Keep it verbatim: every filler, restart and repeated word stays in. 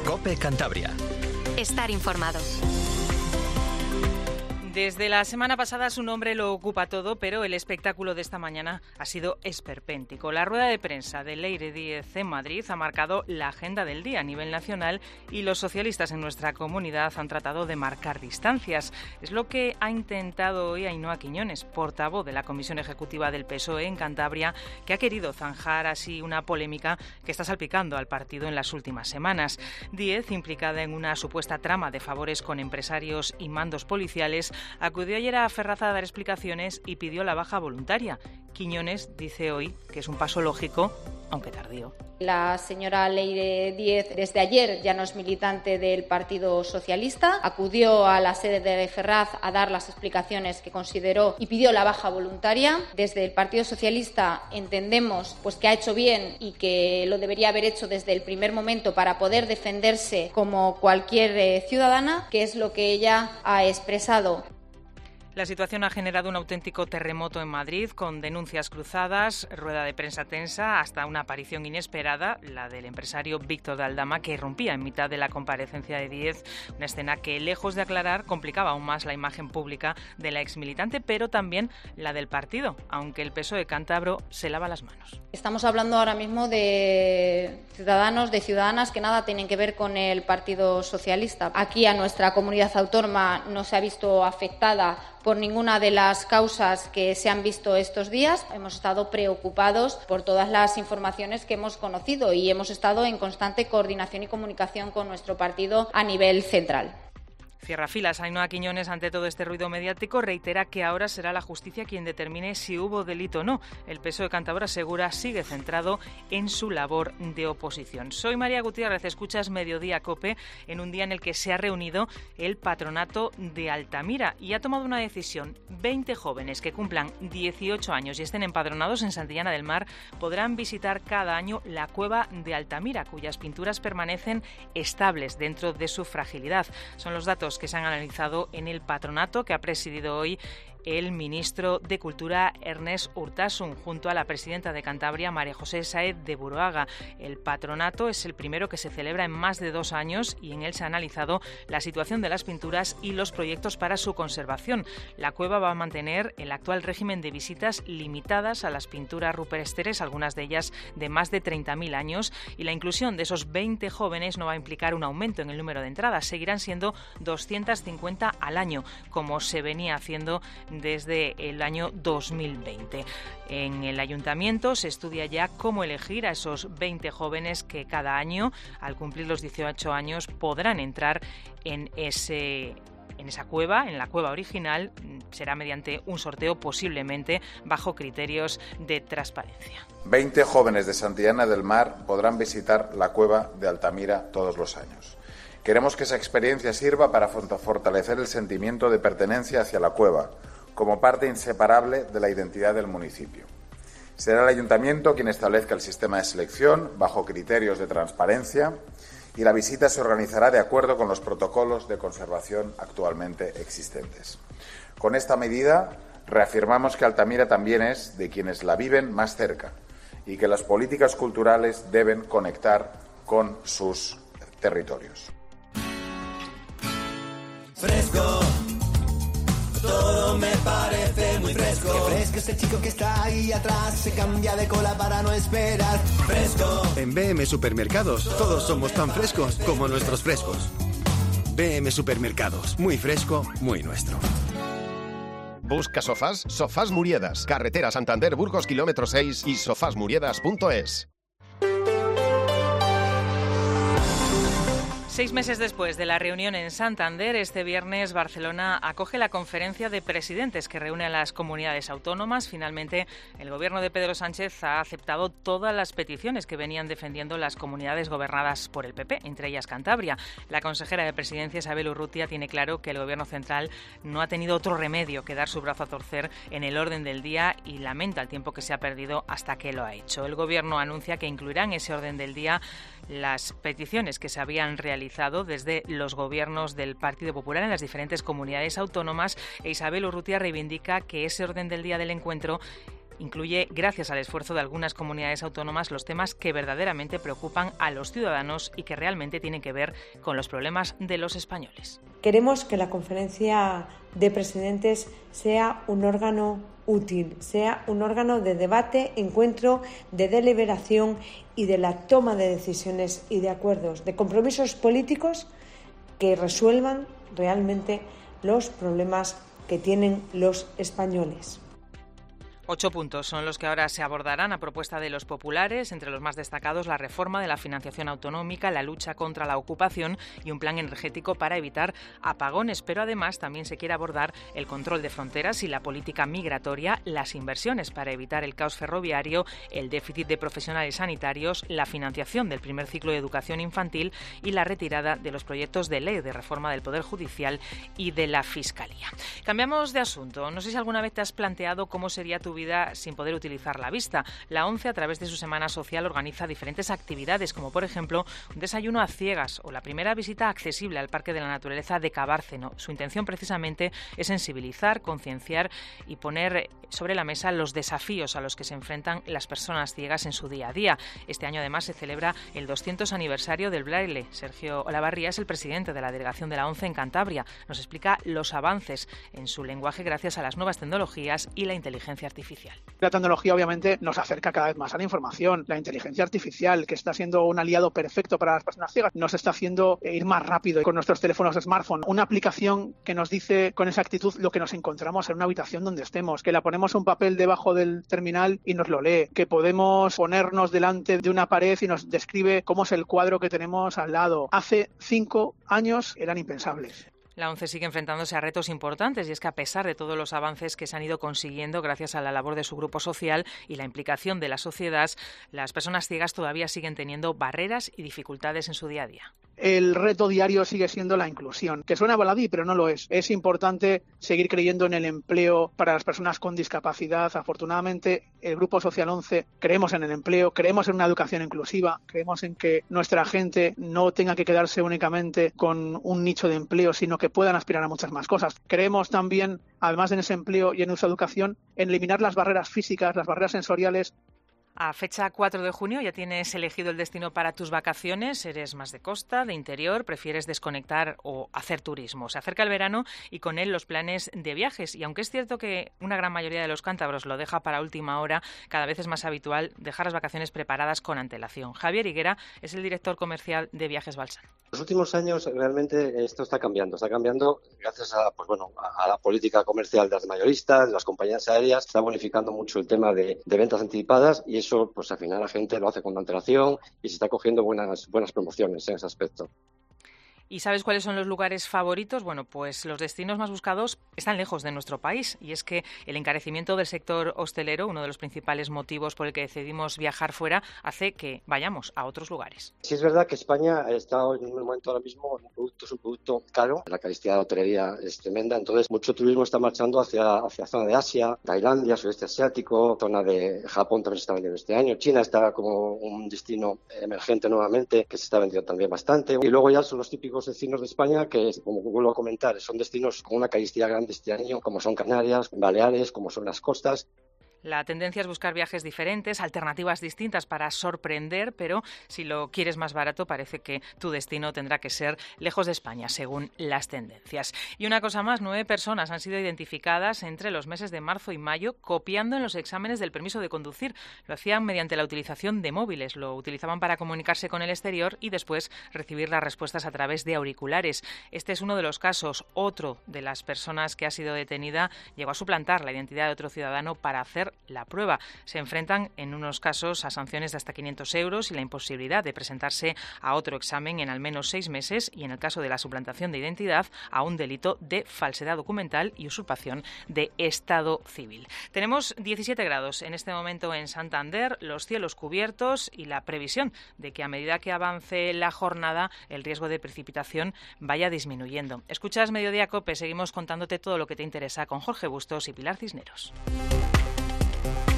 COPE Cantabria. Estar informado. Desde la semana pasada su nombre lo ocupa todo, pero el espectáculo de esta mañana ha sido esperpéntico. La rueda de prensa de Leire Díez en Madrid ha marcado la agenda del día a nivel nacional y los socialistas en nuestra comunidad han tratado de marcar distancias. Es lo que ha intentado hoy Ainhoa Quiñones, portavoz de la Comisión Ejecutiva del P S O E en Cantabria, que ha querido zanjar así una polémica que está salpicando al partido en las últimas semanas. Díez, implicada en una supuesta trama de favores con empresarios y mandos policiales, acudió ayer a Ferraz a dar explicaciones y pidió la baja voluntaria. Quiñones dice hoy que es un paso lógico, aunque tardío. La señora Leire Díez desde ayer ya no es militante del Partido Socialista. Acudió a la sede de Ferraz a dar las explicaciones que consideró y pidió la baja voluntaria. Desde el Partido Socialista entendemos pues, que ha hecho bien y que lo debería haber hecho desde el primer momento para poder defenderse como cualquier eh, ciudadana, que es lo que ella ha expresado. La situación ha generado un auténtico terremoto en Madrid, con denuncias cruzadas, rueda de prensa tensa, hasta una aparición inesperada, la del empresario Víctor de Aldama, que irrumpía en mitad de la comparecencia de Díez, una escena que, lejos de aclarar, complicaba aún más la imagen pública de la exmilitante, pero también la del partido, aunque el P S O E cántabro se lava las manos. Estamos hablando ahora mismo de ciudadanos, de ciudadanas que nada tienen que ver con el Partido Socialista. Aquí a nuestra comunidad autónoma no se ha visto afectada por ninguna de las causas que se han visto estos días. Hemos estado preocupados por todas las informaciones que hemos conocido y hemos estado en constante coordinación y comunicación con nuestro partido a nivel central. Cierra filas. Ainhoa Quiñones, ante todo este ruido mediático, reitera que ahora será la justicia quien determine si hubo delito o no. El P S O E de Cantabria asegura sigue centrado en su labor de oposición. Soy María Gutiérrez, escuchas Mediodía COPE en un día en el que se ha reunido el patronato de Altamira y ha tomado una decisión. veinte jóvenes que cumplan dieciocho años y estén empadronados en Santillana del Mar podrán visitar cada año la cueva de Altamira, cuyas pinturas permanecen estables dentro de su fragilidad. Son los datos que se han analizado en el patronato que ha presidido hoy el ministro de Cultura, Ernest Urtasun, junto a la presidenta de Cantabria, María José Sáez de Buruaga. El patronato es el primero que se celebra en más de dos años y en él se ha analizado la situación de las pinturas y los proyectos para su conservación. La cueva va a mantener el actual régimen de visitas limitadas a las pinturas rupestres, algunas de ellas de más de treinta mil años, y la inclusión de esos veinte jóvenes no va a implicar un aumento en el número de entradas. Seguirán siendo doscientas cincuenta al año, como se venía haciendo desde el año dos mil veinte. En el ayuntamiento se estudia ya cómo elegir a esos veinte jóvenes que cada año, al cumplir los dieciocho años, podrán entrar en ese en esa cueva, en la cueva original. Será mediante un sorteo, posiblemente bajo criterios de transparencia. veinte jóvenes de Santillana del Mar podrán visitar la cueva de Altamira todos los años. Queremos que esa experiencia sirva para fortalecer el sentimiento de pertenencia hacia la cueva, como parte inseparable de la identidad del municipio. Será el ayuntamiento quien establezca el sistema de selección bajo criterios de transparencia y la visita se organizará de acuerdo con los protocolos de conservación actualmente existentes. Con esta medida reafirmamos que Altamira también es de quienes la viven más cerca y que las políticas culturales deben conectar con sus territorios. Fresco, todo me parece muy fresco. Qué fresco es el chico que está ahí atrás, se cambia de cola para no esperar. Fresco. En B M Supermercados todos somos tan frescos como nuestros frescos. B M Supermercados, muy fresco, muy nuestro. Busca sofás, Sofás Muriedas, carretera Santander Burgos kilómetro seis y sofás muriedas punto es. Seis meses después de la reunión en Santander, este viernes Barcelona acoge la conferencia de presidentes que reúne a las comunidades autónomas. Finalmente, el gobierno de Pedro Sánchez ha aceptado todas las peticiones que venían defendiendo las comunidades gobernadas por el P P, entre ellas Cantabria. La consejera de Presidencia, Isabel Urrutia, tiene claro que el gobierno central no ha tenido otro remedio que dar su brazo a torcer en el orden del día y lamenta el tiempo que se ha perdido hasta que lo ha hecho. El gobierno anuncia que incluirá en ese orden del día las peticiones que se habían realizado desde los gobiernos del Partido Popular en las diferentes comunidades autónomas, e Isabel Urrutia reivindica que ese orden del día del encuentro incluye, gracias al esfuerzo de algunas comunidades autónomas, los temas que verdaderamente preocupan a los ciudadanos y que realmente tienen que ver con los problemas de los españoles. Queremos que la Conferencia de Presidentes sea un órgano útil, sea un órgano de debate, encuentro, de deliberación y de la toma de decisiones y de acuerdos, de compromisos políticos que resuelvan realmente los problemas que tienen los españoles. Ocho puntos son los que ahora se abordarán a propuesta de los populares, entre los más destacados la reforma de la financiación autonómica, la lucha contra la ocupación y un plan energético para evitar apagones. Pero además también se quiere abordar el control de fronteras y la política migratoria, las inversiones para evitar el caos ferroviario, el déficit de profesionales sanitarios, la financiación del primer ciclo de educación infantil y la retirada de los proyectos de ley de reforma del Poder Judicial y de la Fiscalía. Cambiamos de asunto. No sé si alguna vez te has planteado cómo sería tu vida sin poder utilizar la vista. La ONCE, a través de su semana social, organiza diferentes actividades, como por ejemplo un desayuno a ciegas o la primera visita accesible al Parque de la Naturaleza de Cabárceno. Su intención precisamente es sensibilizar, concienciar y poner sobre la mesa los desafíos a los que se enfrentan las personas ciegas en su día a día. Este año además se celebra el doscientos aniversario del Braille. Sergio Olavarría es el presidente de la delegación de la ONCE en Cantabria. Nos explica los avances en su lenguaje gracias a las nuevas tecnologías y la inteligencia artificial. La tecnología obviamente nos acerca cada vez más a la información. La inteligencia artificial, que está siendo un aliado perfecto para las personas ciegas, nos está haciendo ir más rápido con nuestros teléfonos de smartphone. Una aplicación que nos dice con exactitud lo que nos encontramos en una habitación donde estemos, que la ponemos un papel debajo del terminal y nos lo lee, que podemos ponernos delante de una pared y nos describe cómo es el cuadro que tenemos al lado. Hace cinco años eran impensables. La ONCE sigue enfrentándose a retos importantes y es que a pesar de todos los avances que se han ido consiguiendo gracias a la labor de su grupo social y la implicación de la sociedad, las personas ciegas todavía siguen teniendo barreras y dificultades en su día a día. El reto diario sigue siendo la inclusión, que suena baladí, pero no lo es. Es importante seguir creyendo en el empleo para las personas con discapacidad. Afortunadamente, el Grupo Social ONCE creemos en el empleo, creemos en una educación inclusiva, creemos en que nuestra gente no tenga que quedarse únicamente con un nicho de empleo, sino que puedan aspirar a muchas más cosas. Creemos también, además en ese empleo y en esa educación, en eliminar las barreras físicas, las barreras sensoriales. A fecha cuatro de junio ya tienes elegido el destino para tus vacaciones. ¿Eres más de costa, de interior? ¿Prefieres desconectar o hacer turismo? Se acerca el verano y con él los planes de viajes. Y aunque es cierto que una gran mayoría de los cántabros lo deja para última hora, cada vez es más habitual dejar las vacaciones preparadas con antelación. Javier Higuera es el director comercial de Viajes Balsán. En los últimos años realmente esto está cambiando. Está cambiando gracias a, pues bueno, a la política comercial de las mayoristas, de las compañías aéreas. Está bonificando mucho el tema de, de ventas anticipadas y eso, pues al final la gente lo hace con antelación y se está cogiendo buenas, buenas promociones en ese aspecto. ¿Y sabes cuáles son los lugares favoritos? Bueno, pues los destinos más buscados están lejos de nuestro país y es que el encarecimiento del sector hostelero, uno de los principales motivos por el que decidimos viajar fuera, hace que vayamos a otros lugares. Sí, es verdad que España está en un momento ahora mismo, un producto es un producto caro, la calidad de la hotelería es tremenda, entonces mucho turismo está marchando hacia hacia zona de Asia, Tailandia, sudeste asiático, zona de Japón también se está vendiendo este año, China está como un destino emergente nuevamente que se está vendiendo también bastante y luego ya son los típicos destinos de España que, como vuelvo a comentar, son destinos con una caristia grande este año, como son Canarias, Baleares, como son las costas. La tendencia es buscar viajes diferentes, alternativas distintas para sorprender, pero si lo quieres más barato parece que tu destino tendrá que ser lejos de España, según las tendencias. Y una cosa más, nueve personas han sido identificadas entre los meses de marzo y mayo copiando en los exámenes del permiso de conducir. Lo hacían mediante la utilización de móviles, lo utilizaban para comunicarse con el exterior y después recibir las respuestas a través de auriculares. Este es uno de los casos. Otro de las personas que ha sido detenida llegó a suplantar la identidad de otro ciudadano para hacer la prueba. Se enfrentan en unos casos a sanciones de hasta quinientos euros y la imposibilidad de presentarse a otro examen en al menos seis meses y en el caso de la suplantación de identidad a un delito de falsedad documental y usurpación de estado civil. Tenemos diecisiete grados en este momento en Santander, los cielos cubiertos y la previsión de que a medida que avance la jornada el riesgo de precipitación vaya disminuyendo. Escuchas Mediodía COPE, seguimos contándote todo lo que te interesa con Jorge Bustos y Pilar Cisneros.